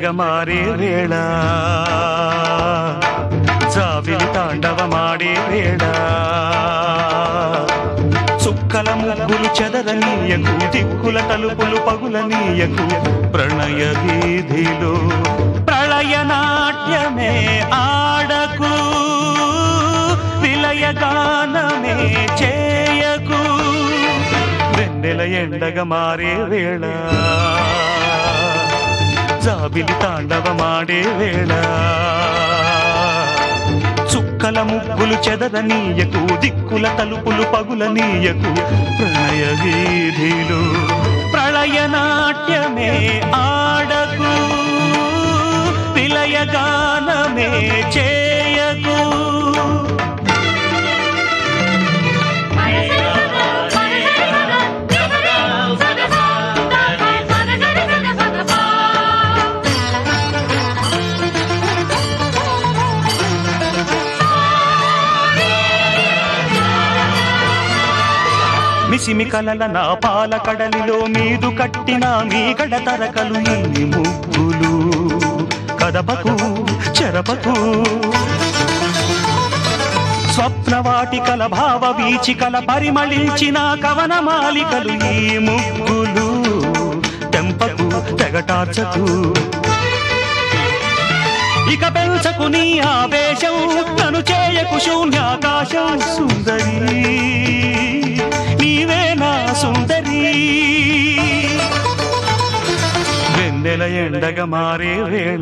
ఎండగా మారే వేళ జాబిలి తాండవమాడే వేళ చుక్కల ముగ్గులు చెదరనీయకు దిక్కుల తలుపులు పగులనీయకు ప్రణయ వీధిలో ప్రళయ నాట్యమే ఆడకు విలయ గానమే చేయకు వెన్నెల ఎండగా మారే వేళ జాబిలి తాండవమాడే వేళ చుక్కల ముగ్గులు చెదరనీయకు దిక్కుల తలుపులు పగులనీయకు ప్రణయ వీధిలో ప్రళయ నాట్యమే ఆడకు విలయ గానమే చేయకు మిసిమి కలల నా పాల కడలిలో మీదు కట్టిన మీ గడతరకలు ఎన్ని ముగ్గులు కదపకు చెరపకు స్వప్నవాటికల భావ వీచికల పరిమళించిన కవనమాలికలు ఈ ముగ్గులు తెంపకు తెగటార్చకు ఇక పెంచకు నీ ఆవేశం తను చేయకు శూన్యాకాశం సుందరి నీవే నా సుందరి వెన్నెల ఎండగా మారే వేళ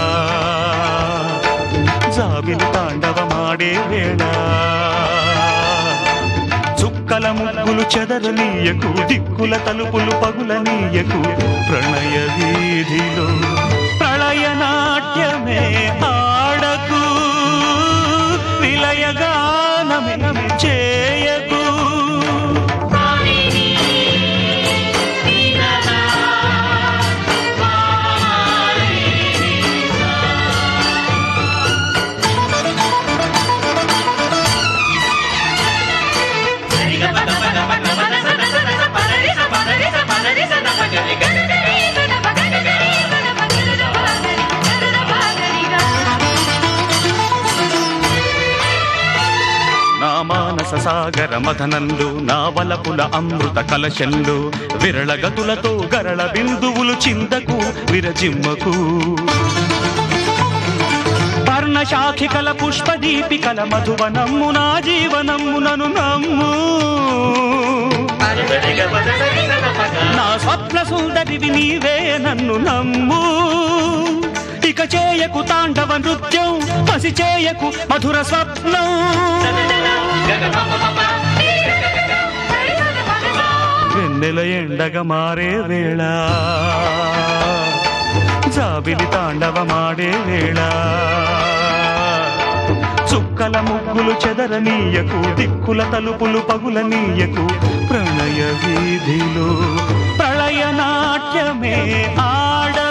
జాబిలి తాండవమాడే వేళ చుక్కల ముగ్గులు చెదరనీయకు దిక్కుల తలుపులు పగులనీయకు ప్రణయ వీధిలో ప్రళయ నాట్యమే ఆడకు విలయ గానమే చేయకు నా మానస సాగర మథనంలో నా వలపుల అమృత కలశంలో విరళ గతులతో గరళ బిందువులు చిందకు విరజిమ్మకు పర్ణశాఖికల పుష్పదీపికల మధువనమ్ము నా జీవనమ్ము నను నమ్ము నా స్వప్న సుందరివి నీవే నన్ను నమ్ము ఇక చేయకు తాండవ నృత్యం పసి చేయకు మధుర స్వప్నం వెన్నెల ఎండగా మారే వేళ జాబిలి తాండవమాడే వేళ చుక్కల ముగ్గులు చెదరనీయకు దిక్కుల తలుపులు పగులనీయకు ప్రణయ వీధిలో ప్రళయ నాట్యమే ఆడ